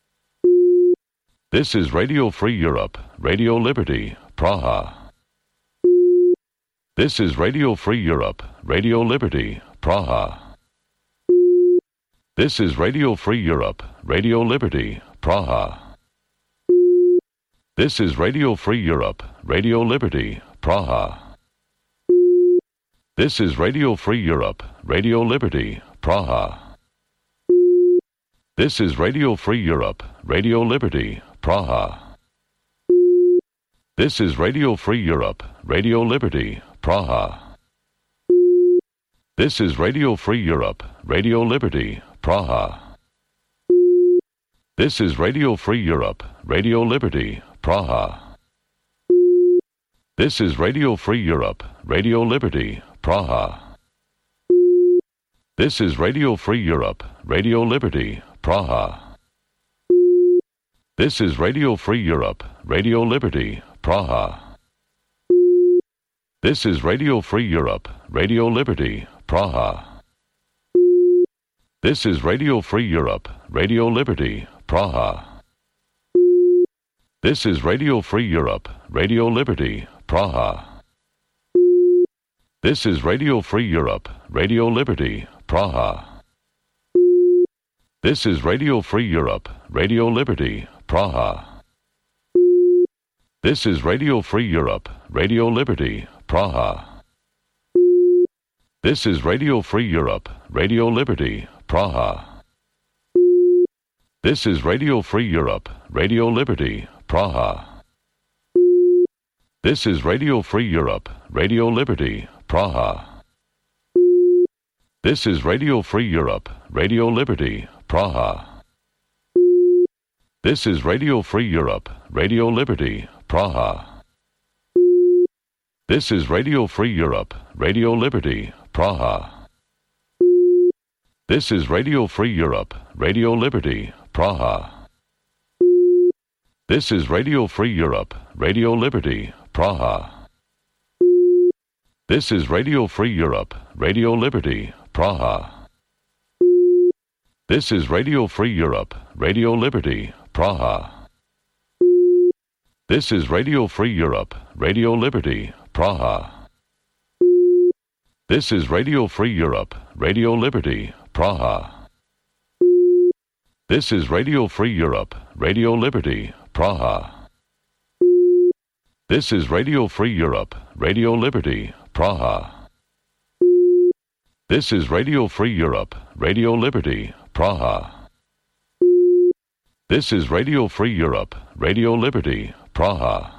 This is Radio Free Europe, Radio Liberty, Praha. This is Radio Free Europe, Radio Liberty, Praha. This is Radio Free Europe, Radio Liberty, Praha. This is Radio Free Europe, Radio Liberty, Praha. This is Radio Free Europe, Radio Liberty, Praha. This is Radio Free Europe, Radio Liberty, Praha. This is Radio Free Europe, Radio Liberty, Praha. This is Radio Free Europe, Radio Liberty, Praha. This is Radio Free Europe, Radio Liberty, Praha. This is Radio Free Europe, Radio Liberty, Praha. This is Radio Free Europe, Radio Liberty, Praha. This is Radio Free Europe, Radio Liberty, Praha. This is Radio Free Europe, Radio Liberty, Praha. This is Radio Free Europe, Radio Liberty, Praha. This is Radio Free Europe, Radio Liberty, Praha. This is Radio Free Europe, Radio Liberty, Praha. This is Radio Free Europe, Radio Liberty, Praha. This is Radio Free Europe, Radio Liberty, Praha. This is Radio Free Europe, Radio Liberty, Praha. This is Radio Free Europe, Radio Liberty, Praha. This is Radio Free Europe, Radio Liberty, Praha. This is Radio Free Europe, Radio Liberty, Praha. This is Radio Free Europe, Radio Liberty, Praha. This is Radio Free Europe, Radio Liberty, Praha. This is Radio Free Europe, Radio Liberty, Praha. This is Radio Free Europe, Radio Liberty, Praha. This is Radio Free Europe, Radio Liberty, Praha. This is Radio Free Europe, Radio Liberty, Praha. This is Radio Free Europe, Radio Liberty, Praha. This is Radio Free Europe, Radio Liberty, Praha. This is Radio Free Europe, Radio Liberty, Praha. This is Radio Free Europe, Radio Liberty, Praha. This is Radio Free Europe, Radio Liberty, Praha. This is Radio Free Europe, Radio Liberty, Praha.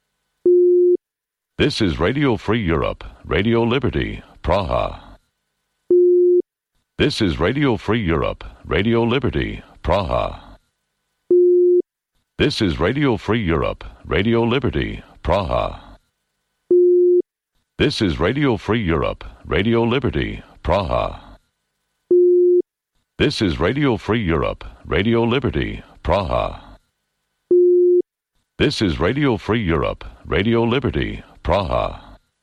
This is Radio Free Europe, Radio Liberty, Praha. This is Radio Free Europe, Radio Liberty, Praha. This is Radio Free Europe, Radio Liberty, Praha. This is Radio Free Europe, Radio Liberty, Praha. This is Radio Free Europe, Radio Liberty, Praha. This is Radio Free Europe, Radio Liberty, Praha.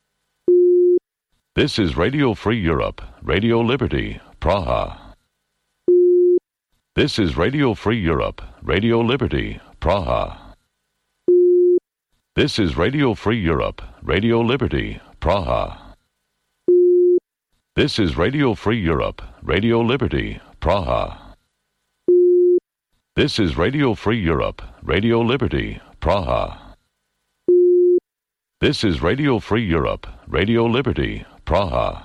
This is Radio Free Europe, Radio Liberty, Praha. This is Radio Free Europe, Radio Liberty, Praha. This is Radio Free Europe, Radio Liberty, Praha. This is Radio Free Europe, Radio Liberty, Praha. This is Radio Free Europe, Radio Liberty, Praha. This is Radio Free Europe, Radio Liberty, Praha.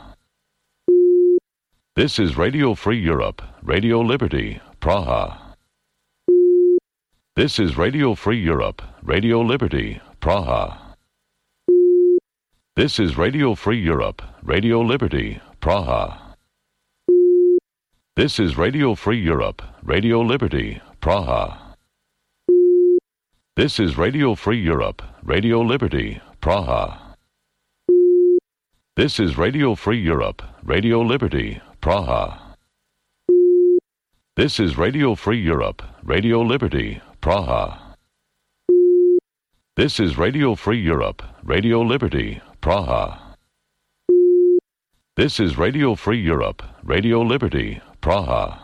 This is Radio Free Europe, Radio Liberty, Praha. This is Radio Free Europe, Radio Liberty, Praha. This is Radio Free Europe, Radio Liberty, Praha. This is Radio Free Europe, Radio Liberty, Praha. This is Radio Free Europe, Radio Liberty, Praha. This is Radio Free Europe, Radio Liberty, Praha. This is Radio Free Europe, Radio Liberty, Praha. This is Radio Free Europe, Radio Liberty, Praha. This is Radio Free Europe, Radio Liberty, Praha.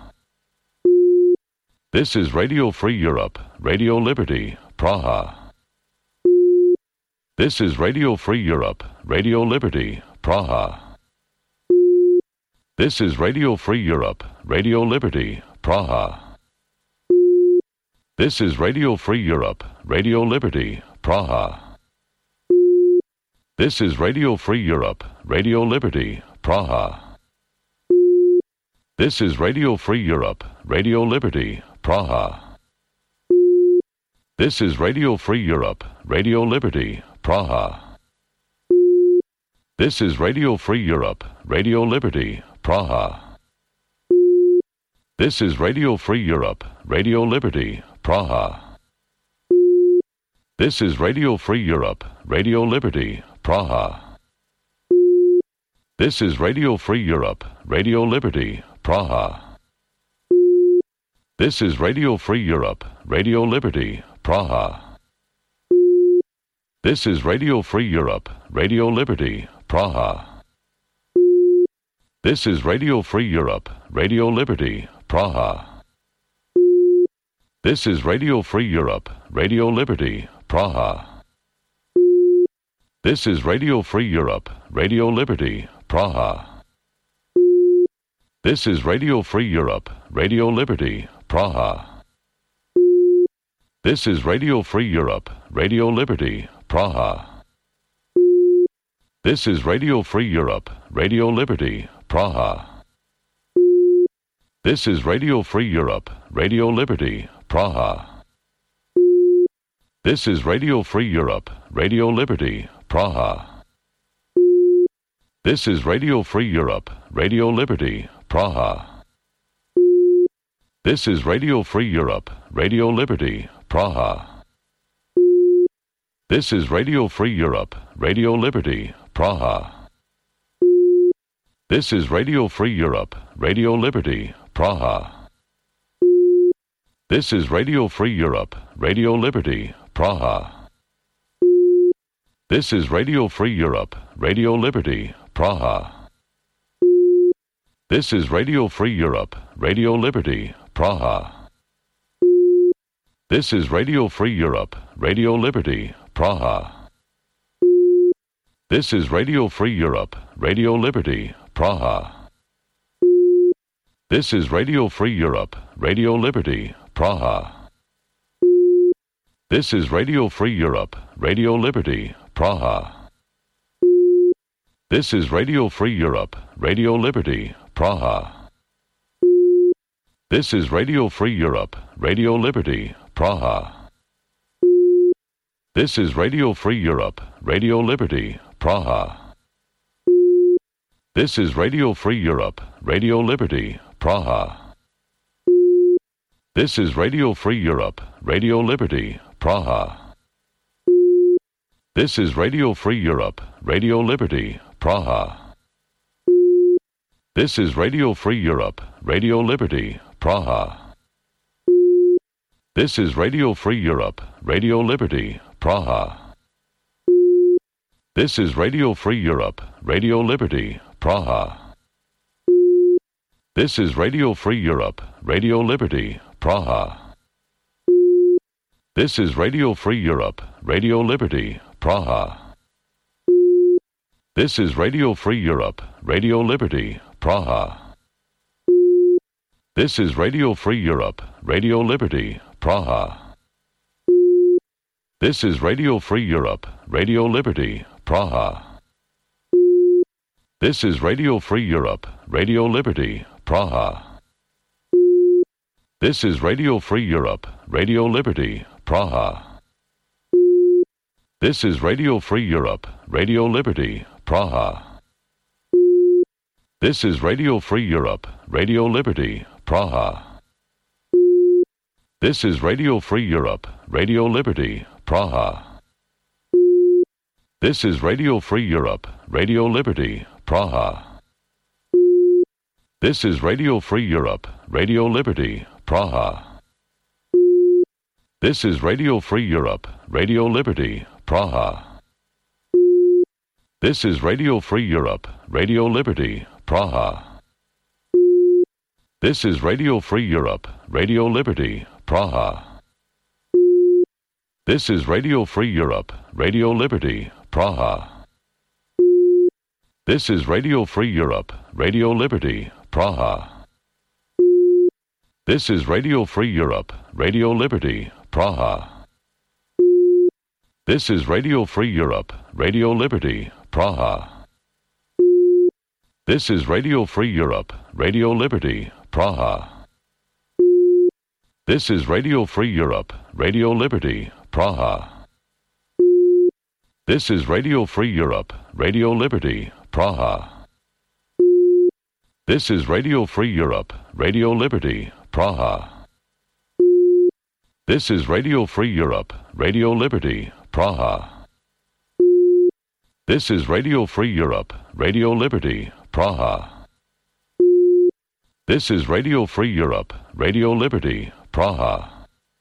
This is Radio Free Europe, Radio Liberty, Praha. This is Radio Free Europe, Radio Liberty, Praha. This is Radio Free Europe, Radio Liberty, Praha. This is Radio Free Europe, Radio Liberty, Praha. This is Radio Free Europe, Radio Liberty, Praha. This is Radio Free Europe, Radio Liberty, Praha. This is Radio Free Europe, Radio Liberty, Praha. This is Radio Free Europe, Radio Liberty, Praha. This is Radio Free Europe, Radio Liberty, Praha. This is Radio Free Europe, Radio Liberty, Praha. This is Radio Free Europe, Radio Liberty, Praha. This is Radio Free Europe, Radio Liberty, Praha. This is Radio Free Europe, Radio Liberty, Praha. This is Radio Free Europe, Radio Liberty, Praha. This is Radio Free Europe, Radio Liberty, Praha. This is Radio Free Europe, Radio Liberty, Praha. This is Radio Free Europe, Radio Liberty, Praha. This is Radio Free Europe, Radio Liberty, Praha. This is Radio Free Europe, Radio Liberty, Praha. This is Radio Free Europe, Radio Liberty, Praha. This is Radio Free Europe, Radio Liberty, Praha. This is Radio Free Europe, Radio Liberty, Praha. This is Radio Free Europe, Radio Liberty, Praha. This is Radio Free Europe, Radio Liberty, Praha. This is Radio Free Europe, Radio Liberty, Praha. This is Radio Free Europe, Radio Liberty, Praha. This is Radio Free Europe, Radio Liberty, Praha. This is Radio Free Europe, Radio Liberty, Praha. This is Radio Free Europe, Radio Liberty, Praha. This is Radio Free Europe, Radio Liberty, Praha. This is Radio Free Europe, Radio Liberty, Praha. This is Radio Free Europe, Radio Liberty, Praha. This is Radio Free Europe, Radio Liberty, Praha. This is Radio Free Europe, Radio Liberty, Praha. This is Radio Free Europe, Radio Liberty, Praha. This is Radio Free Europe, Radio Liberty, Praha. This is Radio Free Europe, Radio Liberty, Praha. This is Radio Free Europe, Radio Liberty, Praha. This is Radio Free Europe, Radio Liberty, Praha. This is Radio Free Europe, Radio Liberty, Praha. This is Radio Free Europe, Radio Liberty, Praha. This is Radio Free Europe, Radio Liberty, Praha. This is Radio Free Europe, Radio Liberty, Praha. This is Radio Free Europe, Radio Liberty, Praha. This is Radio Free Europe, Radio Liberty, Praha. This is Radio Free Europe, Radio Liberty, Praha. This is Radio Free Europe, Radio Liberty, Praha. This is Radio Free Europe, Radio Liberty, Praha. This is Radio Free Europe, Radio Liberty, Praha. This is Radio Free Europe, Radio Liberty, Praha. This is Radio Free Europe, Radio Liberty, Praha. This is Radio Free Europe, Radio Liberty, Praha. This is Radio Free Europe, Radio Liberty, Praha. This is Radio Free Europe, Radio Liberty, Praha. This is Radio Free Europe, Radio Liberty, Praha. This is Radio Free Europe, Radio Liberty, Praha. This is Radio Free Europe, Radio Liberty, Praha. This is Radio Free Europe, Radio Liberty, Praha. This is Radio Free Europe, Radio Liberty, Praha. This is Radio Free Europe, Radio Liberty, Praha. This is Radio Free Europe, Radio Liberty, Praha. This is Radio Free Europe, Radio Liberty, Praha. This is Radio Free Europe, Radio Liberty, Praha. This is Radio Free Europe, Radio Liberty, Praha. This is Radio Free Europe, Radio Liberty, Praha. This is Radio Free Europe, Radio Liberty, Praha. This is Radio Free Europe, Radio Liberty, Praha.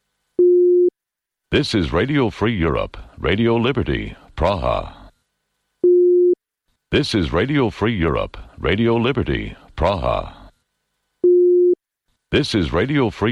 This is Radio Free Europe, Radio Liberty, Praha. This is Radio Free Europe, Radio Liberty, Praha. This is Radio Free